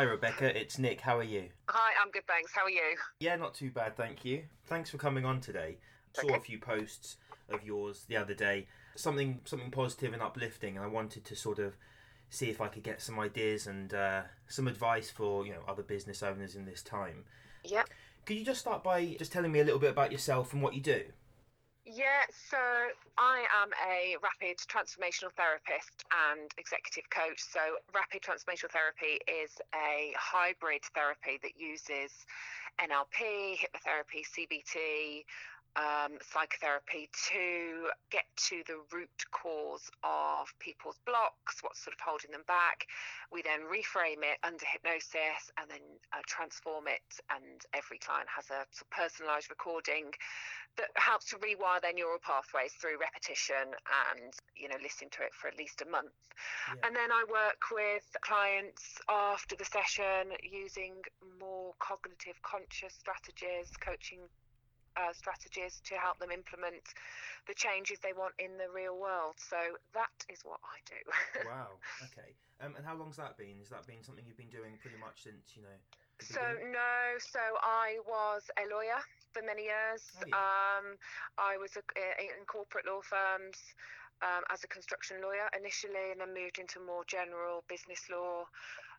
Rebecca, it's Nick. How are you? Hi, I'm good, thanks. How are you? Yeah, not too bad, thank you. Thanks for coming on today. Saw a few posts of yours the other day, something positive and uplifting, and I wanted to sort of see if I could get some ideas and some advice for other business owners in this time. Yeah. Could you just start by just telling me a little bit about yourself and what you do? Yeah, so I am a rapid transformational therapist and executive coach. So rapid transformational therapy is a hybrid therapy that uses NLP, hypnotherapy, CBT, psychotherapy to get to the root cause of people's blocks, what's sort of holding them back. We then reframe it under hypnosis and then transform it. And every client has a personalised recording that helps to rewire their neural pathways through repetition and listening to it for at least a month. And then I work with clients after the session using more cognitive conscious strategies, coaching strategies to help them implement the changes they want in the real world. So that is what I do. Wow. Okay. And how long's that been? Has that been something you've been doing pretty much since So I was a lawyer for many years. Oh, yeah. I was in corporate law firms as a construction lawyer initially, and then moved into more general business law.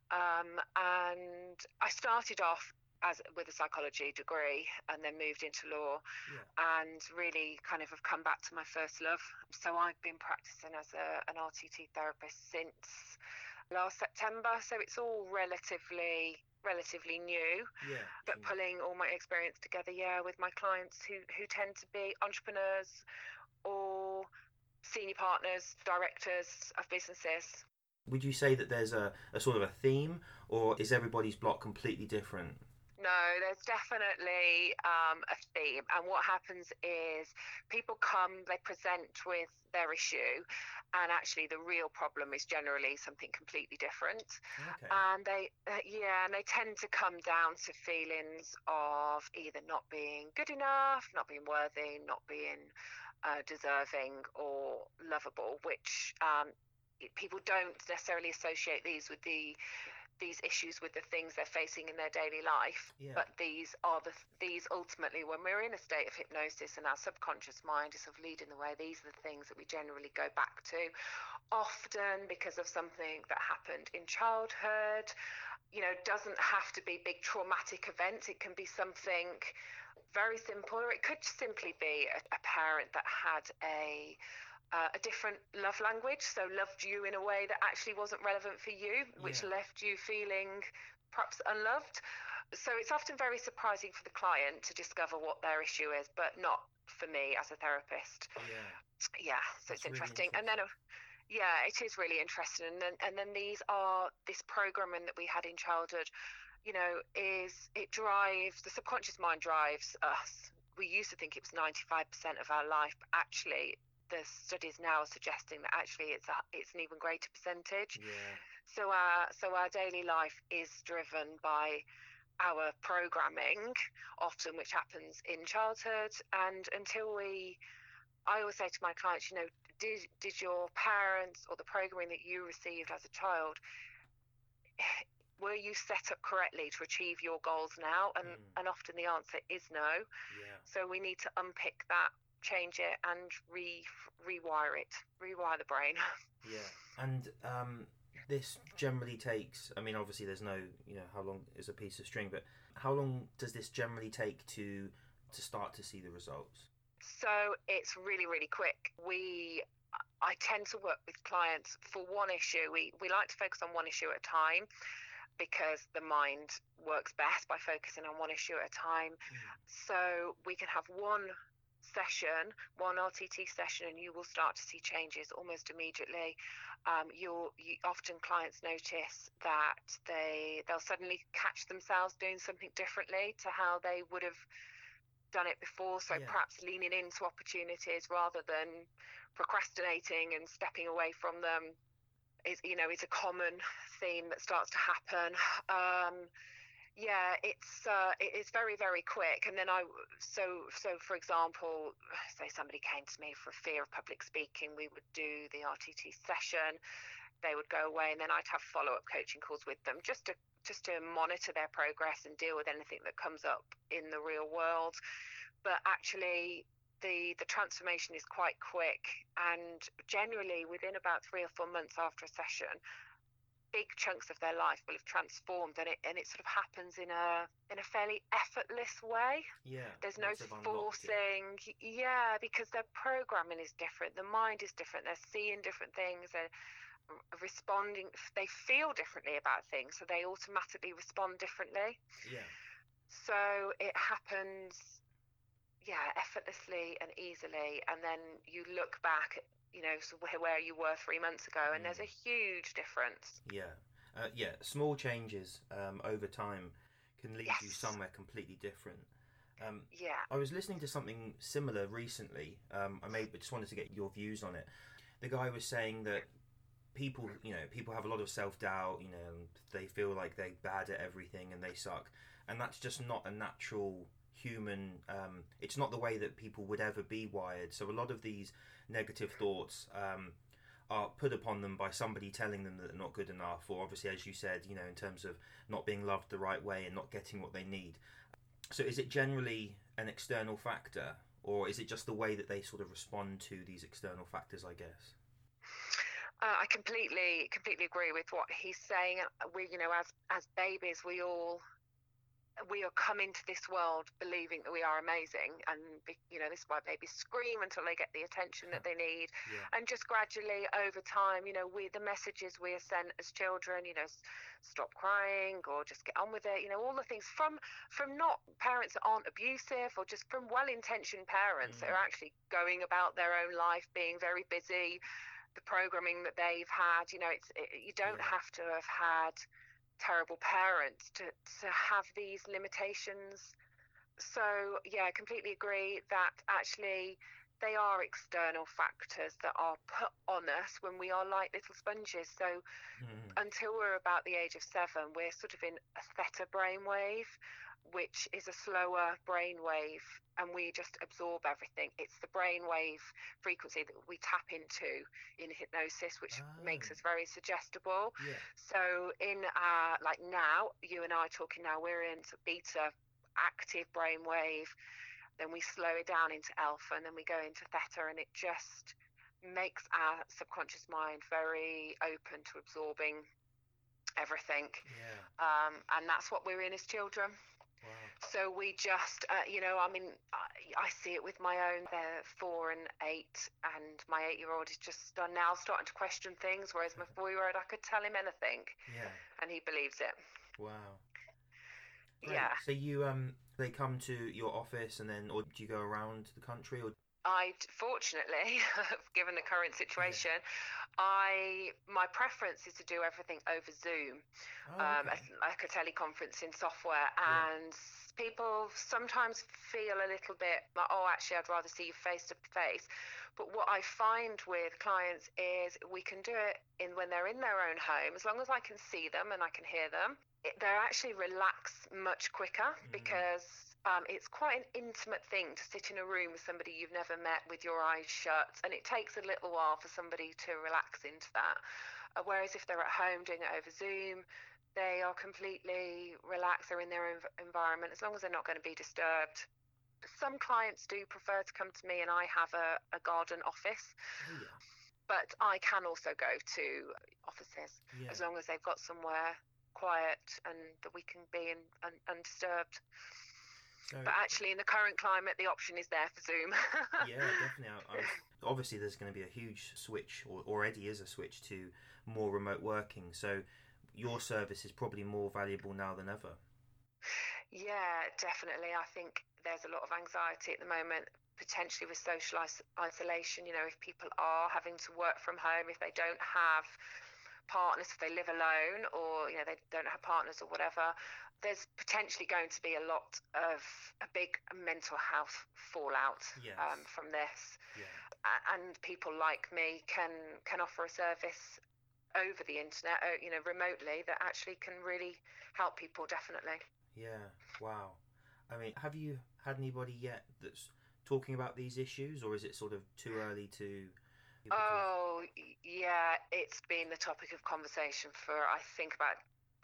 And I started off with a psychology degree and then moved into law, and really kind of have come back to my first love. So I've been practicing as an RTT therapist since last September. So it's all relatively new, but pulling all my experience together, with my clients who tend to be entrepreneurs or senior partners, directors of businesses. Would you say that there's a sort of a theme, or is everybody's block completely different? No, there's definitely a theme. And what happens is people come, they present with their issue, and actually the real problem is generally something completely different. Okay. And they tend to come down to feelings of either not being good enough, not being worthy, not being deserving or lovable, which people don't necessarily associate these issues with the things they're facing in their daily life. But these ultimately, when we're in a state of hypnosis and our subconscious mind is sort of leading the way, these are the things that we generally go back to, often because of something that happened in childhood. Doesn't have to be big traumatic events. It can be something very simple, or it could simply be a parent that had a different love language, so loved you in a way that actually wasn't relevant for you, which left you feeling perhaps unloved. So it's often very surprising for the client to discover what their issue is, but not for me as a therapist. So it's interesting. And then it is really interesting. And then this programming that we had in childhood, the subconscious mind drives us. We used to think it was 95% of our life, but actually the studies now are suggesting that actually it's an even greater percentage. So our daily life is driven by our programming, often, which happens in childhood. And I always say to my clients, did your parents or the programming that you received as a child, were you set up correctly to achieve your goals now? And often the answer is no. So we need to unpick that, change it, and rewire the brain. And this generally takes, obviously there's no how long is a piece of string, but how long does this generally take to start to see the results? So it's really, really quick. I tend to work with clients for one issue. We like to focus on one issue at a time, because the mind works best by focusing on one issue at a time. So we can have one RTT session, and you will start to see changes almost immediately. Often clients notice that they'll suddenly catch themselves doing something differently to how they would have done it before. So perhaps leaning into opportunities rather than procrastinating and stepping away from them is a common theme that starts to happen. It's very, very quick. And then so for example, say somebody came to me for fear of public speaking, we would do the RTT session, they would go away, and then I'd have follow-up coaching calls with them just to just to monitor their progress and deal with anything that comes up in the real world. But actually, the transformation is quite quick, and generally within about 3 or 4 months after a session, big chunks of their life will have transformed, and it sort of happens in a fairly effortless way. Yeah, there's no forcing. Yeah, because their programming is different, the mind is different, they're seeing different things, they're responding, they feel differently about things, so they automatically respond differently. Yeah. So it happens, yeah, effortlessly and easily, and then you look back at, you know, so where you were 3 months ago, and there's a huge difference. Yeah, small changes over time can lead you somewhere completely different. I was listening to something similar recently. I just wanted to get your views on it. The guy was saying that people have a lot of self-doubt, you know, and they feel like they're bad at everything and they suck, and that's just not a natural human, it's not the way that people would ever be wired. So a lot of these negative thoughts are put upon them by somebody telling them that they're not good enough, or obviously, as you said, you know, in terms of not being loved the right way and not getting what they need. So is it generally an external factor, or is it just the way that they sort of respond to these external factors, I guess? I completely agree with what he's saying. We, you know, as babies, we are coming to this world believing that we are amazing, and you know, this is why babies scream until they get the attention that they need. And just gradually over time, you know, the messages we are sent as children, you know, stop crying or just get on with it, you know, all the things from not parents that aren't abusive, or just from well-intentioned parents that are actually going about their own life, being very busy. The programming that they've had, you know, you don't have to have had terrible parents to have these limitations. So yeah, I completely agree that actually they are external factors that are put on us when we are like little sponges. So until we're about the age of 7, we're sort of in a theta brainwave, which is a slower brainwave, and we just absorb everything. It's the brainwave frequency that we tap into in hypnosis, which makes us very suggestible. So in like now, you and I are talking now, we're in beta active brainwave, then we slow it down into alpha, and then we go into theta, and it just makes our subconscious mind very open to absorbing everything. And that's what we're in as children. So we just, you know, I mean, I see it with my own. They're 4 and 8, and my 8-year-old is just now starting to question things, whereas my 4-year-old, I could tell him anything, and he believes it. Wow. Great. Yeah. So you, they come to your office, and then, or do you go around the country, or? Fortunately, given the current situation, my preference is to do everything over Zoom, like a teleconferencing software, and people sometimes feel a little bit like, oh, actually, I'd rather see you face to face. But what I find with clients is we can do it when they're in their own home, as long as I can see them and I can hear them. They're actually relaxed much quicker, because it's quite an intimate thing to sit in a room with somebody you've never met with your eyes shut, and it takes a little while for somebody to relax into that. Whereas if they're at home doing it over Zoom, they are completely relaxed, they're in their own environment, as long as they're not going to be disturbed. Some clients do prefer to come to me, and I have a garden office. But I can also go to offices, as long as they've got somewhere quiet and that we can be in undisturbed. But actually, in the current climate, the option is there for Zoom. Yeah, definitely. Obviously, there's going to be a huge switch, or already is a switch, to more remote working. So your service is probably more valuable now than ever. Yeah, definitely. I think there's a lot of anxiety at the moment, potentially with social isolation. You know, if people are having to work from home, if they don't have partners, if they live alone, or, you know, they don't have partners or whatever, there's potentially going to be a big mental health fallout from this. And people like me can offer a service over the internet, you know, remotely, that actually can really help people, definitely. Yeah, wow. I mean, have you had anybody yet that's talking about these issues, or is it sort of too early to? Oh, yeah, it's been the topic of conversation for, I think, about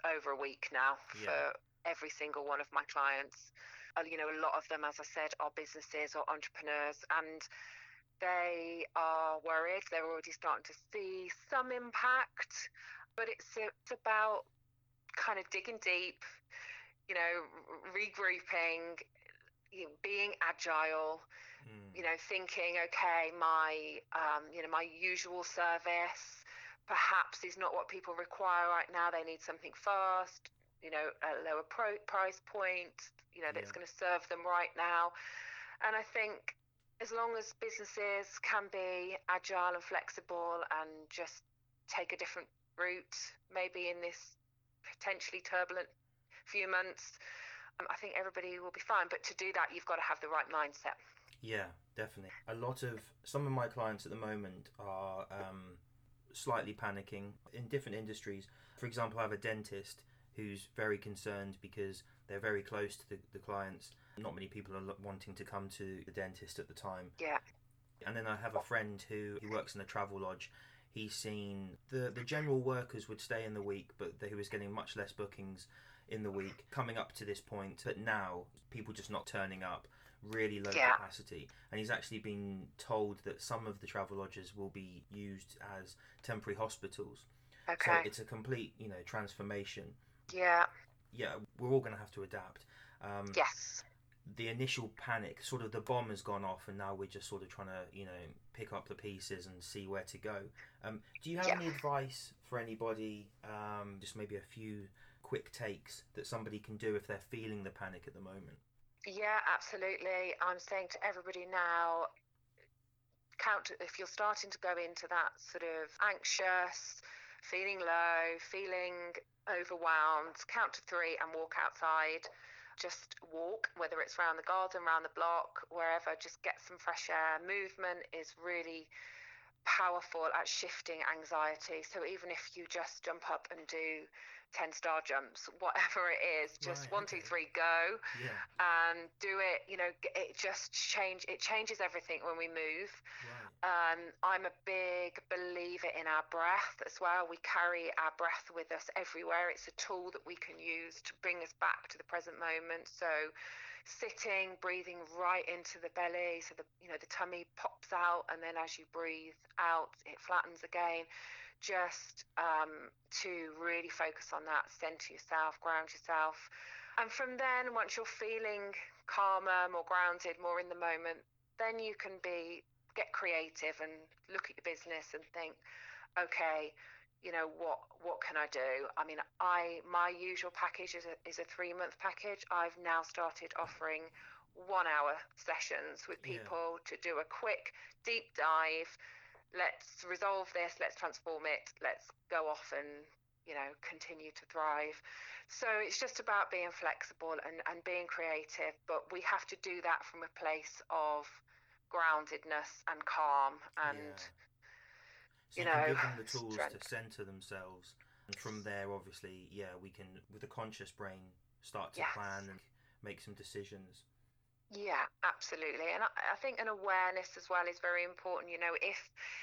over a week now Yeah. for every single one of my clients. You know, a lot of them, as I said, are businesses or entrepreneurs, and they are worried. They're already starting to see some impact, but it's about kind of digging deep, you know, regrouping, you know, being agile, you know, thinking, okay, my usual service perhaps is not what people require right now. They need something fast, you know, a lower price point, you know, that's going to serve them right now. And I think as long as businesses can be agile and flexible and just take a different route, maybe in this potentially turbulent few months, I think everybody will be fine. But to do that, you've got to have the right mindset. Yeah, definitely. Some of my clients at the moment are slightly panicking in different industries. For example, I have a dentist who's very concerned because they're very close to the clients. Not many people are wanting to come to the dentist at the time. Yeah. And then I have a friend who works in a travel lodge. He's seen the general workers would stay in the week, but he was getting much less bookings in the week coming up to this point. But now people just not turning up, really low capacity. And he's actually been told that some of the travel lodges will be used as temporary hospitals. Okay. So it's a complete, you know, transformation. Yeah. Yeah, we're all going to have to adapt. Yes. The initial panic, sort of the bomb has gone off, and now we're just sort of trying to, you know, pick up the pieces and see where to go. Do you have any advice for anybody, just maybe a few quick takes that somebody can do if they're feeling the panic at the moment? Yeah, absolutely. I'm saying to everybody now, if you're starting to go into that sort of anxious, feeling low, feeling overwhelmed, count to 3 and walk outside. Just walk, whether it's around the garden, around the block, wherever, just get some fresh air. Movement is really powerful at shifting anxiety. So even if you just jump up and do 10 star jumps, whatever it is, just 1, 2, 3, go, and do it. You know, it changes everything when we move. I'm a big believer in our breath as well. We carry our breath with us everywhere. It's a tool that we can use to bring us back to the present moment. So sitting, breathing right into the belly, so the tummy pops out, and then as you breathe out, it flattens again. Just to really focus on that, center yourself, ground yourself. And from then, once you're feeling calmer, more grounded, more in the moment, then you can get creative and look at your business and think, okay, you know, what can I do? I mean, my usual package is a 3-month package. I've now started offering 1-hour sessions with people to do a quick deep dive. Let's resolve this, let's transform it, let's go off and, you know, continue to thrive. So it's just about being flexible and being creative, but we have to do that from a place of groundedness and calm and so you can give them the tools to center themselves, and from there obviously we can, with a conscious brain, start to plan and make some decisions. Yeah, absolutely. And I think an awareness as well is very important. You know, if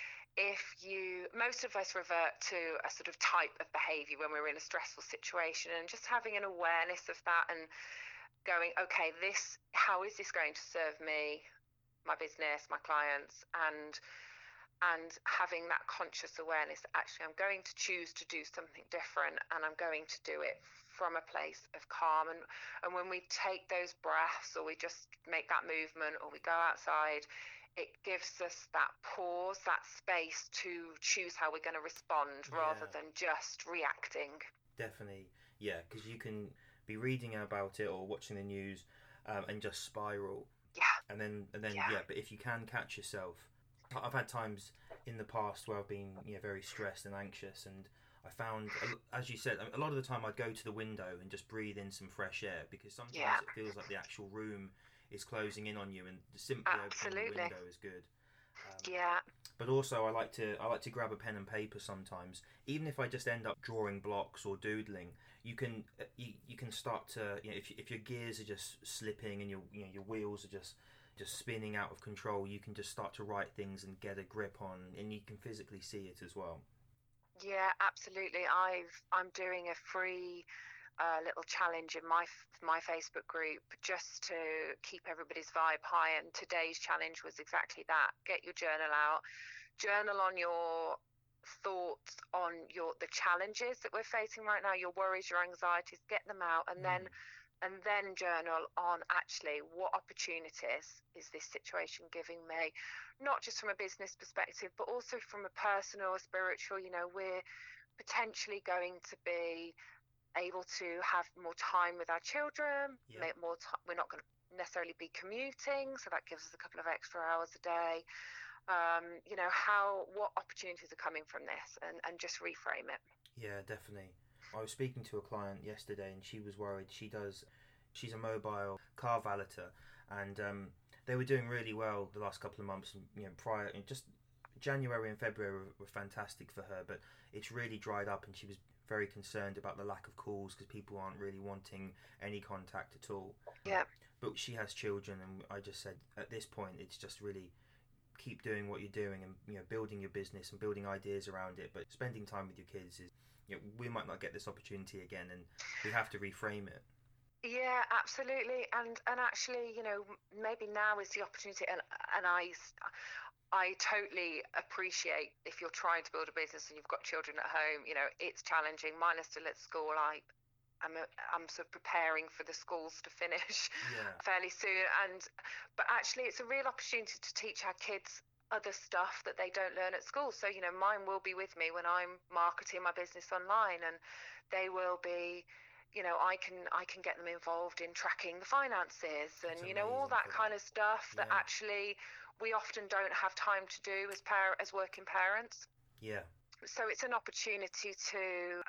most of us revert to a sort of type of behavior when we're in a stressful situation, and just having an awareness of that and going, okay, how is this going to serve me, my business, my clients, and having that conscious awareness, actually I'm going to choose to do something different, and I'm going to do it from a place of calm. And when we take those breaths, or we just make that movement, or we go outside, it gives us that pause, that space to choose how we're going to respond rather than just reacting. Definitely, yeah, because you can be reading about it or watching the news and just spiral. And then but if you can catch yourself, I've had times in the past where I've been very stressed and anxious, and I found, as you said, a lot of the time I'd go to the window and just breathe in some fresh air, because sometimes it feels like the actual room is closing in on you, and simply opening the window is good. But also I like to grab a pen and paper sometimes, even if I just end up drawing blocks or doodling. You can start to, if your gears are just slipping and your wheels are just spinning out of control, you can just start to write things and get a grip on, and you can physically see it as well. Yeah, absolutely. I'm doing a free little challenge in my Facebook group just to keep everybody's vibe high. And today's challenge was exactly that. Get your journal out, journal on your thoughts on the challenges that we're facing right now, your worries, your anxieties, get them out, Mm. and then journal on actually what opportunities is this situation giving me, not just from a business perspective but also from a personal, a spiritual. We're potentially going to be able to have more time with our children, Yeah. make more time. We're not going to necessarily be commuting, so that gives us a couple of extra hours a day. What opportunities are coming from this, and just reframe it. Yeah, definitely. I was speaking to a client yesterday, and she was worried. She's a mobile car valeter, and they were doing really well the last couple of months. Prior, just January and February were fantastic for her, but it's really dried up, and she was very concerned about the lack of calls because people aren't really wanting any contact at all. Yeah. But she has children, and I just said at this point it's just really keep doing what you're doing, and building your business and building ideas around it, but spending time with your kids is, we might not get this opportunity again, and we have to reframe it. Yeah, absolutely. And actually, maybe now is the opportunity. And I totally appreciate if you're trying to build a business and you've got children at home. It's challenging. Mine are still at school. I'm sort of preparing for the schools to finish Yeah. fairly soon. But actually, it's a real opportunity to teach our kids other stuff that they don't learn at school. So mine will be with me when I'm marketing my business online, and they will be. I can get them involved in tracking the finances and It's all amazing that for kind that. of stuff that Yeah. actually we often don't have time to do as working parents. Yeah. So it's an opportunity to,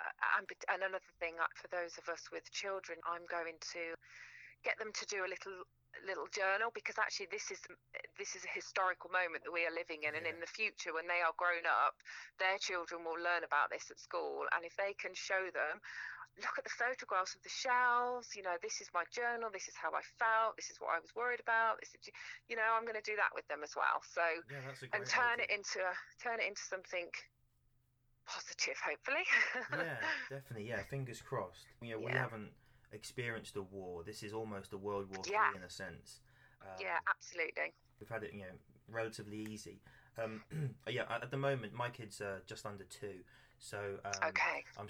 and another thing, for those of us with children, I'm going to get them to do a little journal, because actually this is a historical moment that we are living in, and Yeah. in the future when they are grown up, their children will learn about this at school, and if they can show them, look at the photographs of the shelves, this is my journal, this is how I felt, this is what I was worried about, this is, I'm going to do that with them as well. So, Yeah, that's a and great idea. turn it into something positive, hopefully. Yeah, definitely. Yeah, fingers crossed. We Yeah. haven't experienced a war. This is almost a World War Yeah. Three in a sense. Yeah, absolutely. We've had it, relatively easy. Yeah, at the moment, my kids are just under 2, so Okay. I'm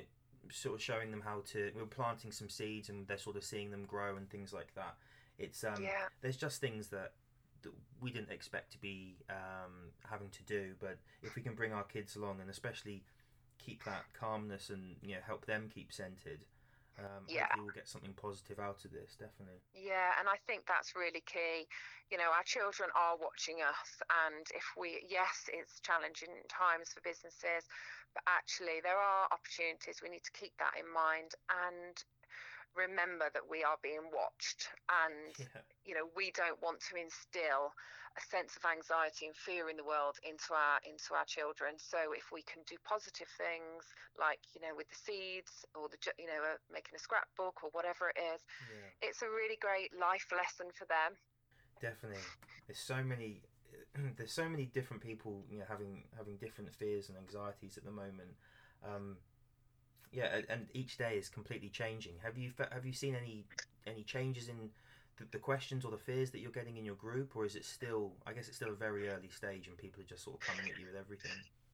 sort of showing them how to. We're planting some seeds, and they're sort of seeing them grow and things like that. It's Yeah. there's just things that we didn't expect to be having to do, but if we can bring our kids along and especially keep that calmness and help them keep centered, Yeah. hopefully we'll get something positive out of this. Definitely. Yeah, and I think that's really key. Our children are watching us, and yes, it's challenging times for businesses, but actually there are opportunities. We need to keep that in mind and remember that we are being watched, and Yeah. we don't want to instill a sense of anxiety and fear in the world into our children. So if we can do positive things, like with the seeds, or making a scrapbook or whatever it is, Yeah. it's a really great life lesson for them. Definitely. There's so many. There's so many different people, having different fears and anxieties at the moment. Um, yeah, and each day is completely changing. Have you seen any changes in the questions or the fears that you're getting in your group, or is it still? I guess it's still a very early stage, and people are just sort of coming at you with everything.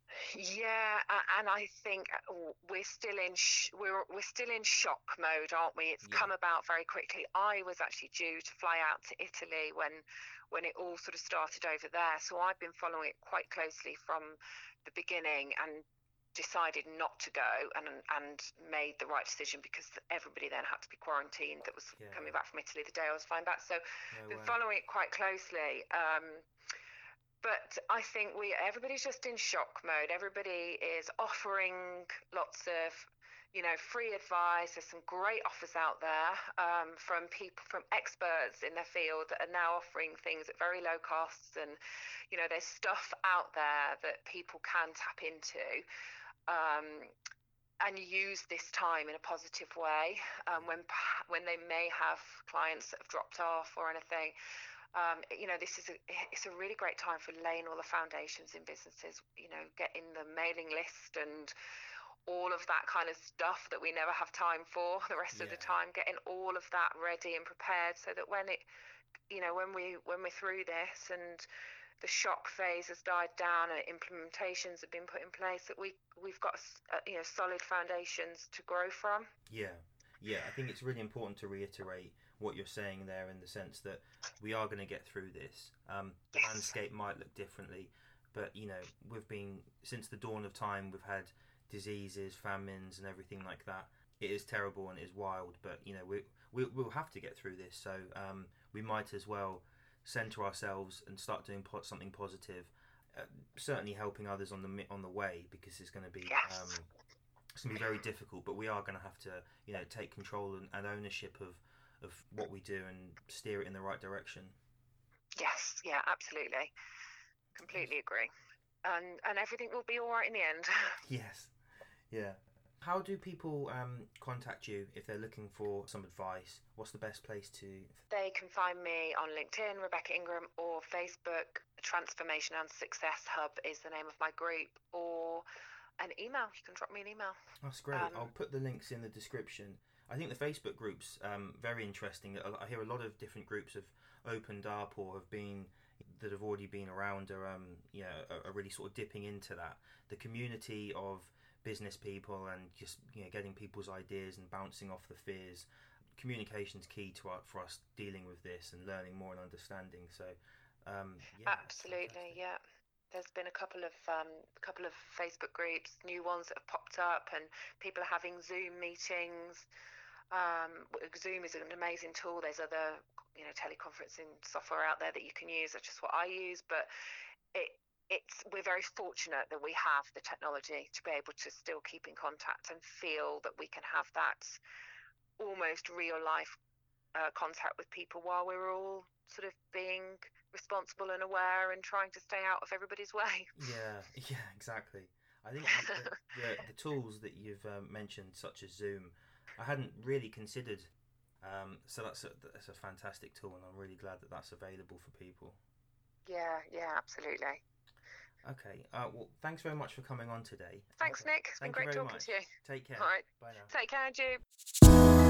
Yeah, and I think we're still we're still in shock mode, aren't we? It's Yeah. come about very quickly. I was actually due to fly out to Italy when it all sort of started over there, so I've been following it quite closely from the beginning, and decided not to go, and made the right decision, because everybody then had to be quarantined that was Yeah. coming back from Italy the day I was flying back. So No been way. following it quite closely. But I think everybody's just in shock mode. Everybody is offering lots of, free advice. There's some great offers out there from people, from experts in their field, that are now offering things at very low costs. And, there's stuff out there that people can tap into and use this time in a positive way when they may have clients that have dropped off or anything. This is it's a really great time for laying all the foundations in businesses, getting the mailing list and all of that kind of stuff that we never have time for the rest of the time, getting all of that ready and prepared so that when we're through this and the shock phase has died down and implementations have been put in place, that we've got solid foundations to grow from. I think it's really important to reiterate what you're saying there, in the sense that we are going to get through this. The landscape might look differently, but we've been, since the dawn of time, we've had diseases, famines and everything like that. It is terrible and it is wild, but we'll have to get through this, so we might as well center ourselves and start doing something positive, certainly helping others on the way, because it's going to be it's going to be very difficult, but we are going to have to take control and ownership of what we do and steer it in the right direction. Yes, yeah, absolutely, completely agree, and everything will be all right in the end. Yes, yeah. How do people contact you if they're looking for some advice? What's the best place to? They can find me on LinkedIn, Rebecca Ingram, or Facebook. Transformation and Success Hub is the name of my group, or an email. You can drop me an email. That's great. I'll put the links in the description. I think the Facebook group's very interesting. I hear a lot of different groups have opened up or that have already been around are really sort of dipping into that. The community of business people and just getting people's ideas and bouncing off the fears. Communication's key for us dealing with this and learning more and understanding. So absolutely, yeah. There's been a couple of Facebook groups, new ones that have popped up, and people are having Zoom meetings. Zoom is an amazing tool. There's other teleconferencing software out there that you can use. That's just what I use, but we're very fortunate that we have the technology to be able to still keep in contact and feel that we can have that almost real life contact with people while we're all sort of being responsible and aware and trying to stay out of everybody's way. Yeah, exactly. I think the tools that you've mentioned, such as Zoom, I hadn't really considered. So that's a fantastic tool, and I'm really glad that that's available for people. Yeah, absolutely. Okay. Well, thanks very much for coming on today. Thanks, Nick. It's been great talking to you. Take care. All right. Bye now. Take care, Andrew.